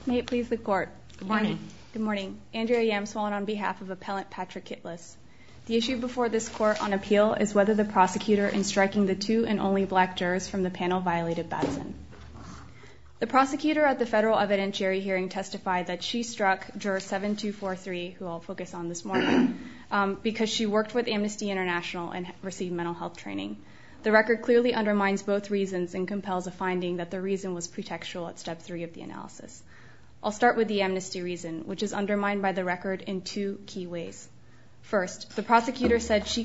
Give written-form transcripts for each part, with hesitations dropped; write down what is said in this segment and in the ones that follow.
May it please the Court. Good morning. Good morning. Andrea Yamswallen on behalf of Appellant Patrick Kittless. The issue before this Court on appeal is whether the prosecutor in striking the two and only black jurors from the panel violated Batson. The prosecutor at the federal evidentiary hearing testified that she struck juror 7243, who I'll focus on this morning, because she worked with Amnesty International and received mental health training. The record clearly undermines both reasons and compels a finding that the reason was pretextual at step 3 of the analysis. I'll start with the amnesty reason, which is undermined by the record in two key ways. First, the prosecutor said she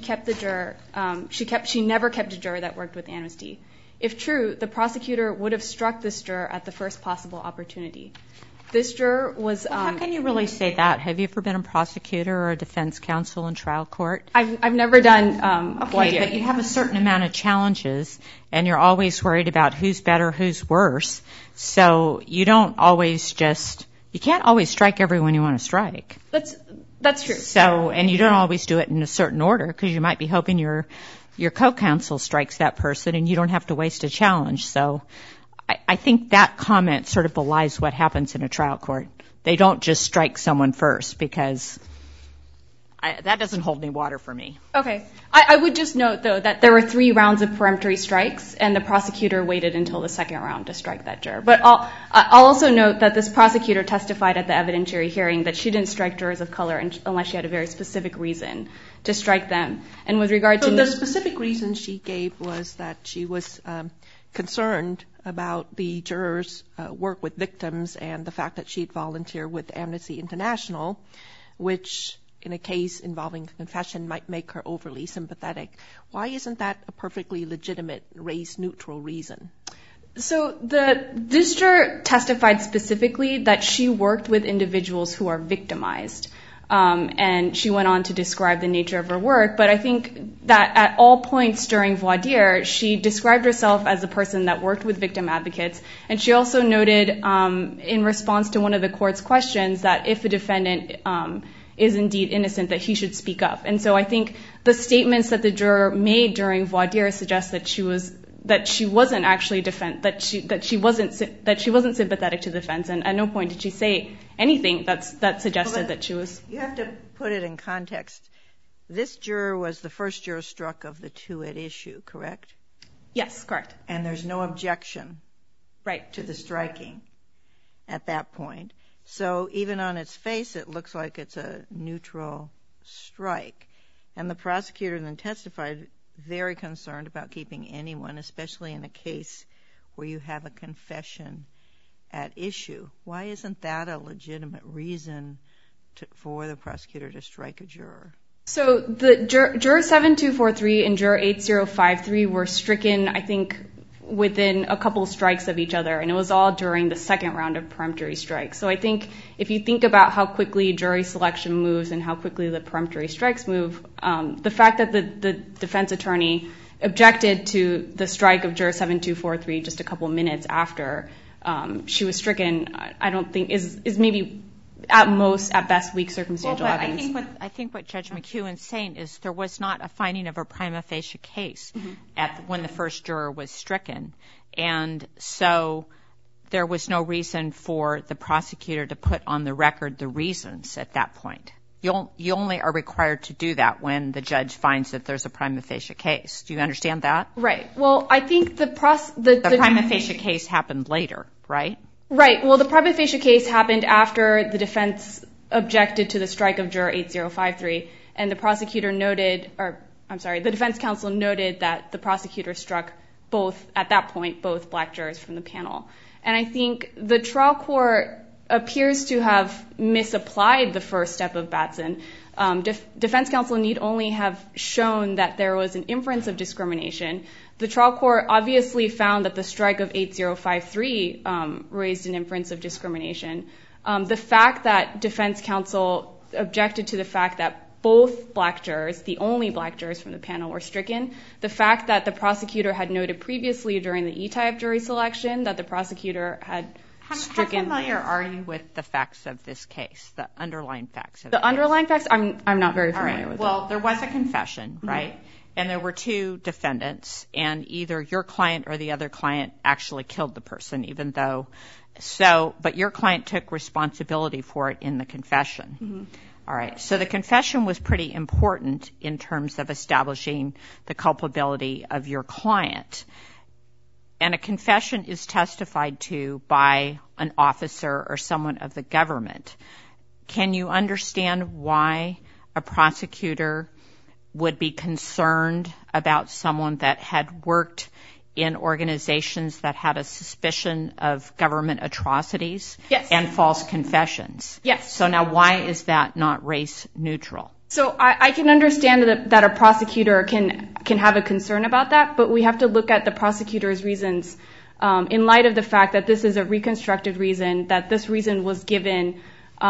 never kept a juror that worked with Amnesty. If true, the prosecutor would have struck this juror at the first possible opportunity. This juror was... How can you really say that? Have you ever been a prosecutor or a defense counsel in trial court? I've never done... Okay, but you have a certain amount of challenges, and you're always worried about who's better, who's worse. So you don't always you can't always strike everyone you want to strike. That's true. So, and you don't always do it in a certain order, because you might be hoping your co-counsel strikes that person, and you don't have to waste a challenge. So I think that comment sort of belies what happens in a trial court. They don't just strike someone first, because that doesn't hold any water for me. Okay. I would just note, though, that there were 3 rounds of peremptory strikes, and the prosecutor waited until the second round to strike that juror. But I'll also note that this prosecutor testified at the evidentiary hearing that she didn't strike jurors of color unless she had a very specific reason to strike them. And with regard to... So the specific reason she gave was that she was concerned about the jurors' work with victims and the fact that she'd volunteered with Amnesty International, which in a case involving confession might make her overly sympathetic. Why isn't that a perfectly legitimate race-neutral reason? So this juror testified specifically that she worked with individuals who are victimized. And she went on to describe the nature of her work. But I think that at all points during voir dire, she described herself as a person that worked with victim advocates. And she also noted in response to one of the court's questions that if a defendant is indeed innocent, that he should speak up. And so I think the statements that the juror made during voir dire suggest that she wasn't actually that she wasn't sympathetic to the defense, and at no point did she say anything that suggested that she was. You have to put it in context. This juror was the first juror struck of the two at issue, correct? Yes, correct. And there's no objection, right, to the striking at that point. So even on its face, it looks like it's a neutral strike. And the prosecutor then testified very concerned about keeping anyone, especially in a case where you have a confession at issue. Why isn't that a legitimate reason for the prosecutor to strike a juror? So the juror 7243 and juror 8053 were stricken, I think, within a couple strikes of each other, and it was all during the second round of peremptory strikes. So I think if you think about how quickly jury selection moves and how quickly the peremptory strikes move, the fact that the defense attorney objected to the strike of juror 7243 just a couple minutes after she was stricken, I don't think is maybe at best weak circumstantial evidence. I think what Judge McEwen is saying is there was not a finding of a prima facie case when the first juror was stricken, and so there was no reason for the prosecutor to put on the record the reasons at that point. You only are required to do that when the judge finds that there's a prima facie case. Do you understand that? Right. Well, I think the prima facie case happened later, right? Right. Well, the prima facie case happened after the defense objected to the strike of juror 8053, and the defense counsel noted that the prosecutor struck both black jurors from the panel. And I think the trial court appears to have misapplied the first step of Batson. Defense counsel need only have shown that there was an inference of discrimination. The trial court obviously found that the strike of 8053 raised an inference of discrimination. The fact that defense counsel objected to the fact that both black jurors, the only black jurors from the panel, were stricken, the fact that the prosecutor had noted previously during the E-type jury selection that the prosecutor had stricken. How familiar are you with the facts of this case, the underlying facts of the underlying facts? I'm not very familiar with them. Well, there was a confession, right? And there were two defendants, and either your client or the other client actually killed the person, even though So, but your client took responsibility for it in the confession. Mm-hmm. All right. So the confession was pretty important in terms of establishing the culpability of your client. And a confession is testified to by an officer or someone of the government. Can you understand why a prosecutor would be concerned about someone that had worked in organizations that had a suspicion of government atrocities? Yes. And false confessions? Yes. So now why is that not race neutral? So I can understand that a prosecutor can have a concern about that, but we have to look at the prosecutor's reasons in light of the fact that this is a reconstructed reason, that this reason was given,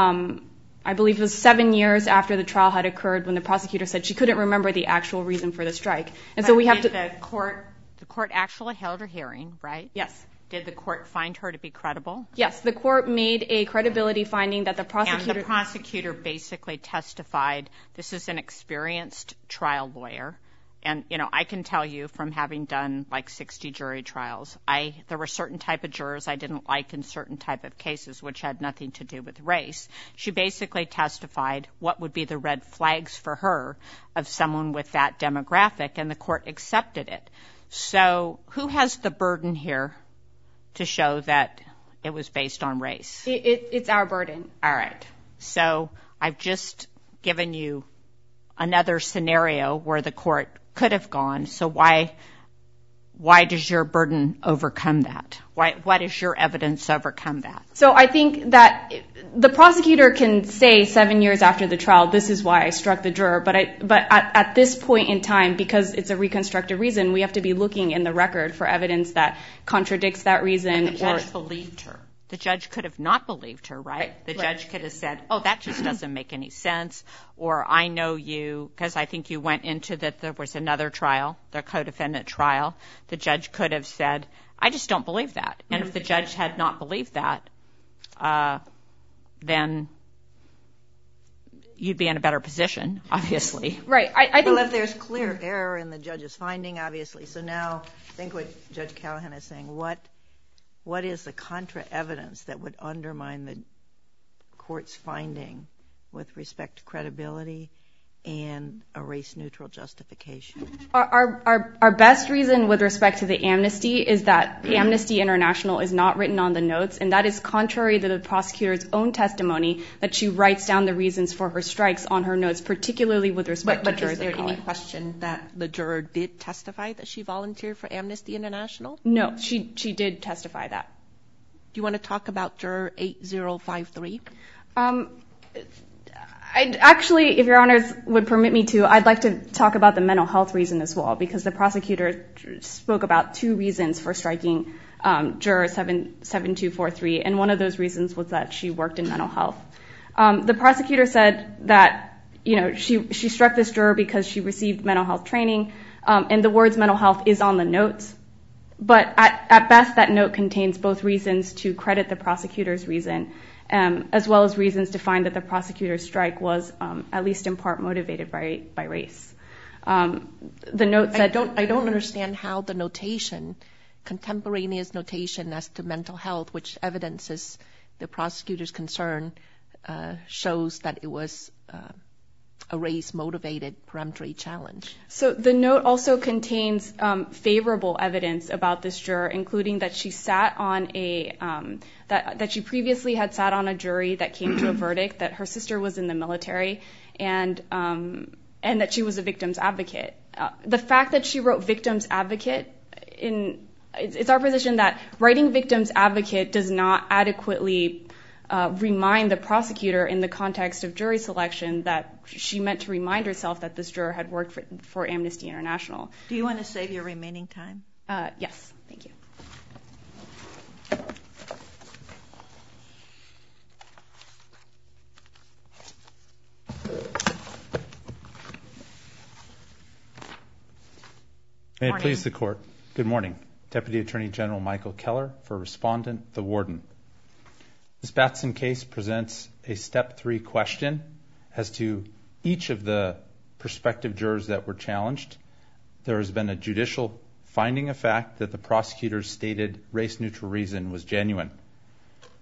I believe it was 7 years after the trial had occurred when the prosecutor said she couldn't remember the actual reason for the strike. And so we have to... The court actually held a hearing, right? Yes. Did the court find her to be credible? Yes, the court made a credibility finding that the prosecutor... And the prosecutor basically testified, this is an experienced trial lawyer. And, you know, I can tell you from having done like 60 jury trials, there were certain type of jurors I didn't like in certain type of cases, which had nothing to do with race. She basically testified what would be the red flags for her of someone with that demographic, and the court accepted it. So who has the burden here to show that it was based on race? It's our burden. All right. So I've just given you another scenario where the court could have gone. So why does your burden overcome that? Why does your evidence overcome that? So I think that the prosecutor can say 7 years after the trial, this is why I struck the juror. But at this point in time, because it's a reconstructed reason, we have to be looking in the record for evidence that contradicts that reason. The judge believed her. The judge could have not believed her, right? The judge could have said, oh, that just doesn't make any sense. Or I know you, because I think you went into that there was another trial, the co-defendant trial. The judge could have said, I just don't believe that. And if the judge had not believed that, then you'd be in a better position, obviously. Right. I think well, if there's clear error in the judge's finding, obviously. So now I think what Judge Callahan is saying, what is the contra evidence that would undermine the court's finding with respect to credibility and a race-neutral justification? Our best reason with respect to the amnesty is that Amnesty International is not written on the notes, and that is contrary to the prosecutor's own testimony that she writes down the reasons for her strikes on her notes, particularly with respect to jurors. But is there any question that the juror did testify that she volunteered for Amnesty International? No, she did testify that. Do you want to talk about juror 8053? Actually, if Your Honors would permit me to, I'd like to talk about the mental health reason as well, because the prosecutor spoke about 2 reasons for striking juror 7243, and one of those reasons was that she worked in mental health. The prosecutor said that, she struck this juror because she received mental health training, and the words mental health is on the notes. But at best, that note contains both reasons to credit the prosecutor's reason, as well as reasons to find that the prosecutor's strike was, at least in part, motivated by race. The note said... I don't understand how the notation, contemporaneous notation as to mental health, which evidences the prosecutor's concern, shows that it was a race-motivated peremptory challenge. So the note also contains favorable evidence about this juror, including that she sat on that she previously had sat on a jury that came to a verdict, that her sister was in the military, and that she was a victim's advocate. The fact that she wrote victim's advocate, it's our position that writing victim's advocate does not adequately remind the prosecutor in the context of jury selection that she meant to remind herself that this juror had worked for Amnesty International. Do you want to save your remaining time? Yes, thank you. May it please the Court. Good morning. Deputy Attorney General Michael Keller for Respondent, the Warden. This Batson case presents a Step 3 question as to each of the prospective jurors that were challenged. There has been a judicial finding of fact that the prosecutor's stated race-neutral reason was genuine.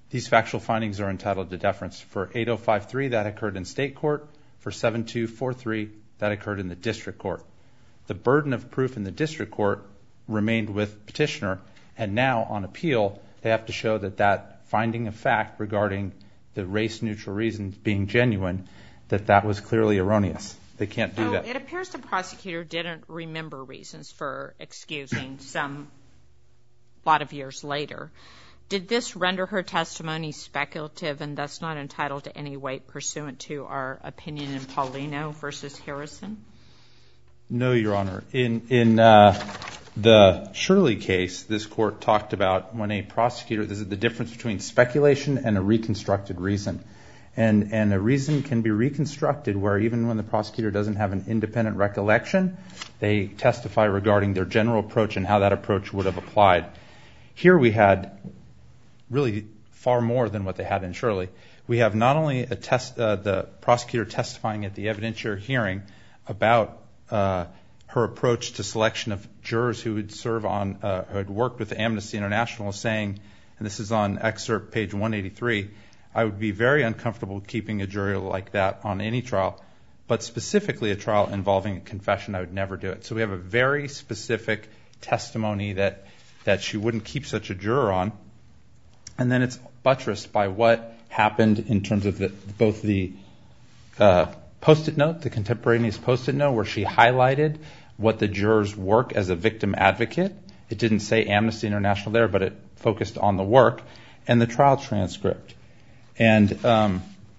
these factual findings are entitled to deference. For 8053, that occurred in state court. For 7243, that occurred in the district court. The burden of proof in the district court remained with petitioner, and now on appeal, they have to show that that finding of fact regarding the race-neutral reasons being genuine, that was clearly erroneous. They can't do that. It appears the prosecutor didn't remember reasons for excusing some lot of years later. Did this render her testimony speculative and thus not entitled to any weight pursuant to our opinion in Paulino versus Harrison? No, Your Honor. In the Shirley case, this court talked about when a prosecutor, this is the difference between speculation and a reconstructed reason. And a reason can be reconstructed where even when the prosecutor doesn't have an independent recollection, they testify regarding their general approach and how that approach would have applied. Here we had really far more than what they had in Shirley. We have not only the prosecutor testifying at the evidentiary hearing about her approach to selection of jurors who would serve on, who had worked with Amnesty International, saying, and this is on excerpt page 183, I would be very uncomfortable keeping a jury like that on any trial, but specifically a trial involving a confession, I would never do it. So we have a very specific testimony that she wouldn't keep such a juror on. And then it's buttressed by what happened in terms of both the Post-it note, the contemporaneous Post-it note, where she highlighted what the jurors' work as a victim advocate. It didn't say Amnesty International there, but it focused on the work, and the trial transcript. And the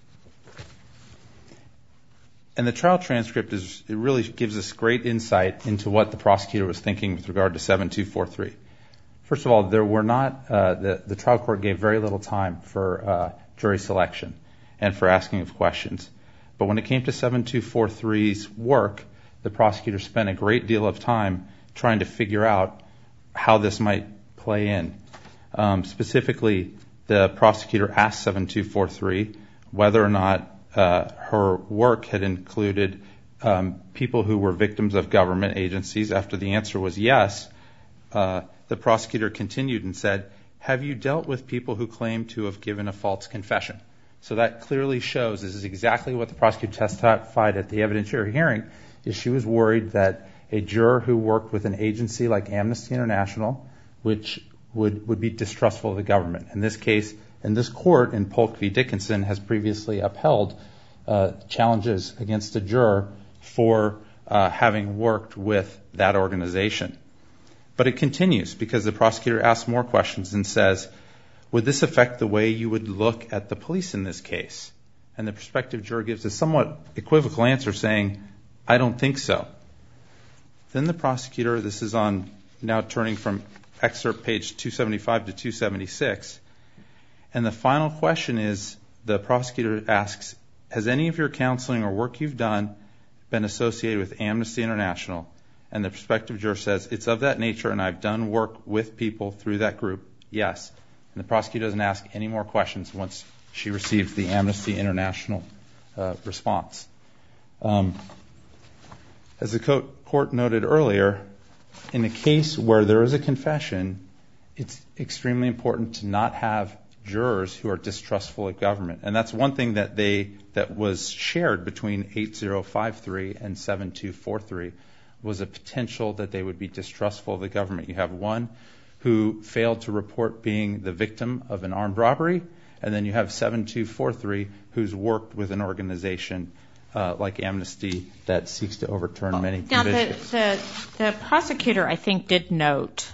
trial transcript it really gives us great insight into what the prosecutor was thinking with regard to 7243. First of all, there were not the trial court gave very little time for jury selection and for asking of questions. But when it came to 7243's work, the prosecutor spent a great deal of time trying to figure out how this might play in. Specifically, the prosecutor asked 7243 whether or not her work had included people who were victims of government agencies. After the answer was yes, the prosecutor continued and said, have you dealt with people who claim to have given a false confession? So that clearly shows this is exactly what the prosecutor testified at the evidentiary hearing, is she was worried that a juror who worked with an agency like Amnesty International, which would be distrustful of the government. In this case, in this court, in Polk v. Dickinson, has previously upheld challenges against a juror for having worked with that organization. But it continues because the prosecutor asks more questions and says, would this affect the way you would look at the police in this case? And the prospective juror gives a somewhat equivocal answer saying, I don't think so. Then the prosecutor, this is on now turning from excerpt page 275 to 276, and the final question is, the prosecutor asks, has any of your counseling or work you've done been associated with Amnesty International? And the prospective juror says, it's of that nature and I've done work with people through that group, yes. And the prosecutor doesn't ask any more questions once she receives the Amnesty International response. As the court noted earlier, in a case where there is a confession, it's extremely important to not have jurors who are distrustful of government. And that's one thing that was shared between 8053 and 7243 was a potential that they would be distrustful of the government. You have one who failed to report being the victim of an armed robbery, and then you have 7243 who's worked with an organization like Amnesty that seeks to overturn many convictions. Now, the prosecutor, I think, did note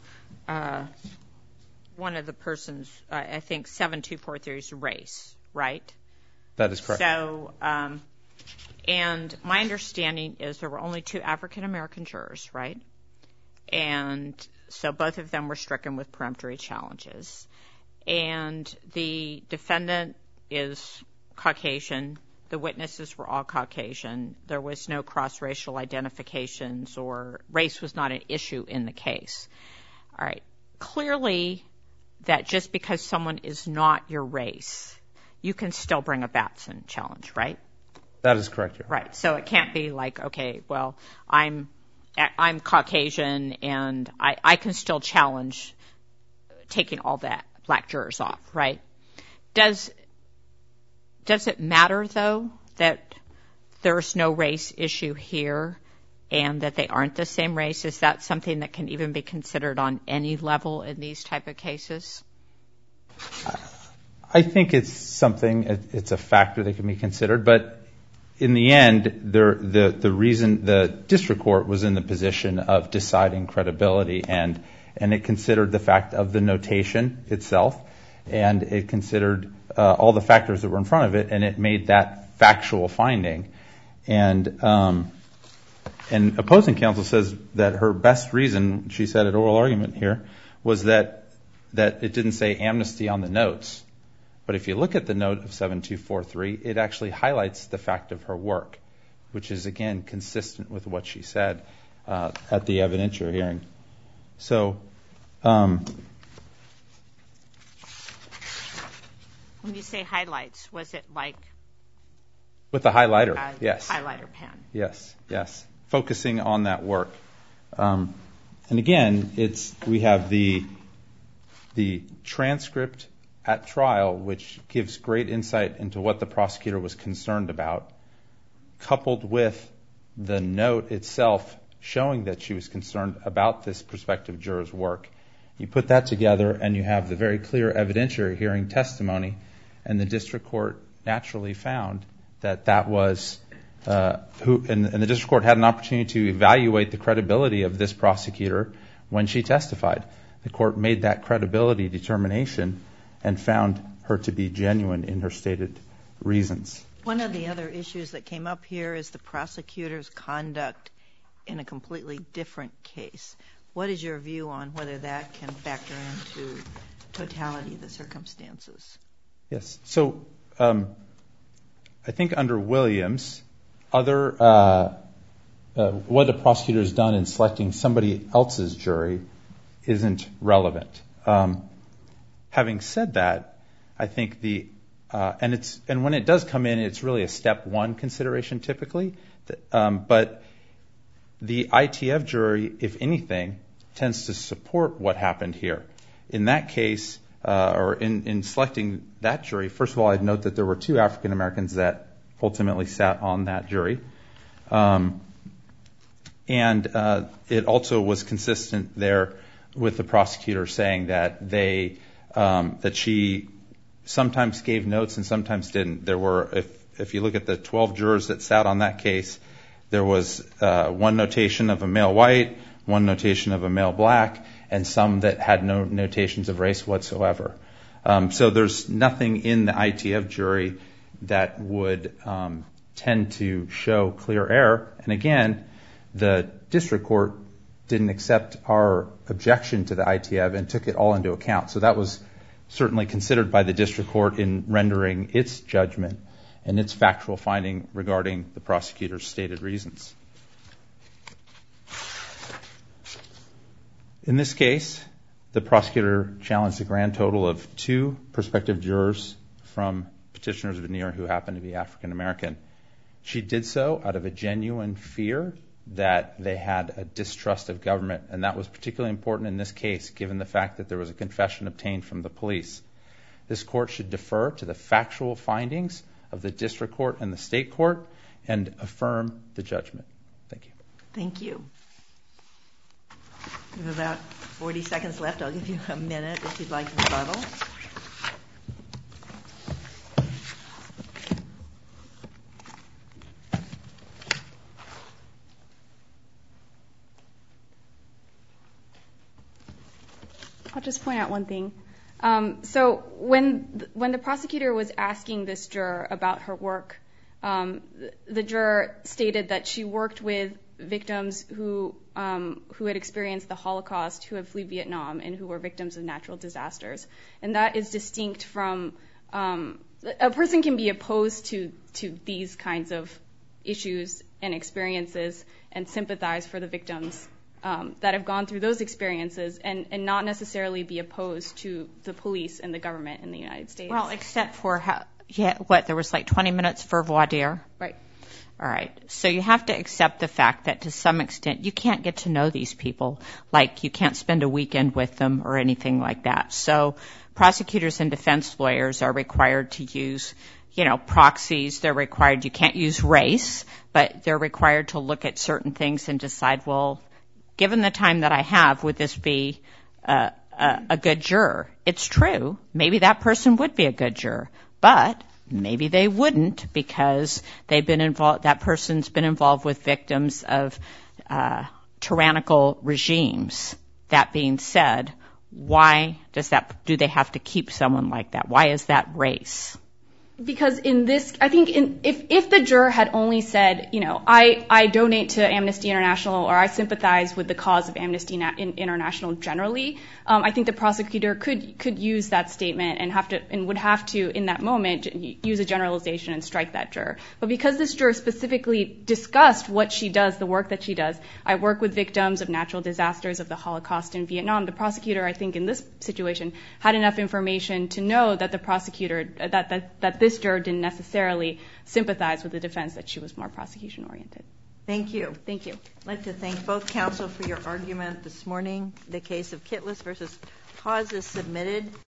one of the persons, I think 7243's race, right? That is correct. So, and my understanding is there were only 2 African-American jurors, right? And so both of them were stricken with peremptory challenges. And the defendant is Caucasian. The witnesses were all Caucasian. There was no cross-racial identifications, or race was not an issue in the case. All right. Clearly, that just because someone is not your race, you can still bring a Batson challenge, right? That is correct, Your Honor. Right. So it can't be like, okay, well, I'm Caucasian and I can still challenge taking all that black jurors off, right? Does it matter, though, that there's no race issue here and that they aren't the same race? Is that something that can even be considered on any level in these type of cases? I think it's something, it's a factor that can be considered, but in the end, the reason the district court was in the position of deciding credibility, and it considered the fact of the notation itself, and it considered all the factors that were in front of it, and it made that factual finding. And opposing counsel says that her best reason, she said at oral argument here, was that it didn't say amnesty on the notes. But if you look at the note of 7243, it actually highlights the fact of her work, which is, again, consistent with what she said at the evidentiary hearing. So when you say highlights, was it like? With the highlighter, yes. Highlighter pen. Yes. Focusing on that work. And again, we have the transcript at trial, which gives great insight into what the prosecutor was concerned about, coupled with the note itself showing that she was concerned about this prospective juror's work. You put that together and you have the very clear evidentiary hearing testimony, and the district court naturally found that was and the district court had an opportunity to evaluate the credibility of this prosecutor when she testified. The court made that credibility determination and found her to be genuine in her stated reasons. One of the other issues that came up here is the prosecutor's conduct in a completely different case. What is your view on whether that can factor into totality of the circumstances? Yes. So I think under Williams, what the prosecutor has done in selecting somebody else's jury isn't relevant. Having said that, I think and when it does come in, it's really a step one consideration typically. But the ITF jury, if anything, tends to support what happened here. In that case, or in selecting that jury, first of all, I'd note that there were 2 African Americans that ultimately sat on that jury. And it also was consistent there with the prosecutor saying that that she sometimes gave notes and sometimes didn't. There were, if you look at the 12 jurors that sat on that case, there was one notation of a male white, one notation of a male black, and some that had no notations of race whatsoever. So there's nothing in the ITF jury that would tend to show clear error. And again, the district court didn't accept our objection to the ITF and took it all into account. So that was certainly considered by the district court in rendering its judgment and its factual finding regarding the prosecutor's stated reasons. In this case, the prosecutor challenged a grand total of 2 prospective jurors from petitioner's veneer who happened to be African American. She did so out of a genuine fear that they had a distrust of government, and that was particularly important in this case, given the fact that there was a confession obtained from the police. This court should defer to the factual findings of the district court and the state court and affirm the judgment. Thank you. Thank you. We have about 40 seconds left. I'll give you a minute if you'd like to rebuttal. I'll just point out one thing. So when the prosecutor was asking this juror about her work, the juror stated that she worked with victims who had experienced the Holocaust, who had fled Vietnam, and who were victims of natural disasters. And that is distinct from a person can be opposed to these kinds of issues and experiences and sympathize for the victims that have gone through those experiences and not necessarily be opposed to the police and the government in the United States. Well, except for there was like 20 minutes for voir dire? Right. All right. So you have to accept the fact that to some extent you can't get to know these people. Like you can't spend a weekend with them or anything like that. So prosecutors and defense lawyers are required to use, proxies. They're required, you can't use race, but they're required to look at certain things and decide, well, given the time that I have, would this be a good juror? It's true. Maybe that person would be a good juror, but maybe they wouldn't because that person's been involved with victims of tyrannical regimes. That being said, why do they have to keep someone like that? Why is that race? Because if the juror had only said, I donate to Amnesty International or I sympathize with the cause of Amnesty International generally, I think the prosecutor could use that statement and would have to, in that moment, use a generalization and strike that juror. But because this juror specifically discussed what she does, the work that she does, I work with victims of natural disasters of the Holocaust in Vietnam, the prosecutor, I think, in this situation, had enough information to know that the prosecutor, that this juror didn't necessarily sympathize with the defense, that she was more prosecution-oriented. Thank you. Thank you. I'd like to thank both counsel for your argument this morning. The case of Kittless versus Hawes is submitted.